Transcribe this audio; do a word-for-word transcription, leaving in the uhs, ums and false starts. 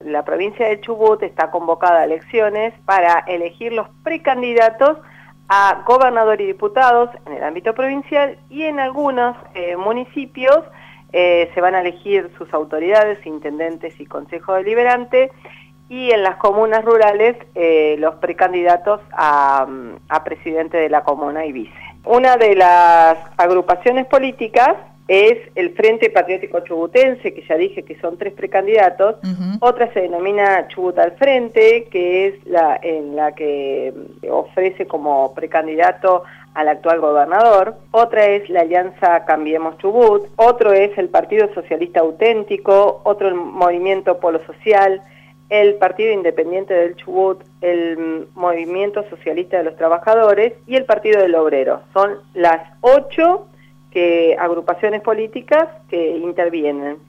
la provincia de Chubut está convocada a elecciones para elegir los precandidatos a gobernador y diputados en el ámbito provincial, y en algunos eh, municipios eh, se van a elegir sus autoridades, intendentes y consejo deliberante, y en las comunas rurales eh, los precandidatos a, a presidente de la comuna y vice. Una de las agrupaciones políticas es el Frente Patriótico Chubutense, que ya dije que son tres precandidatos. Uh-huh. Otra se denomina Chubut al Frente, que es la en la que ofrece como precandidato al actual gobernador. Otra es la Alianza Cambiemos Chubut. Otro es el Partido Socialista Auténtico. Otro el Movimiento Polo Social. El Partido Independiente del Chubut, el Movimiento Socialista de los Trabajadores y el Partido del Obrero. Son las ocho que agrupaciones políticas que intervienen.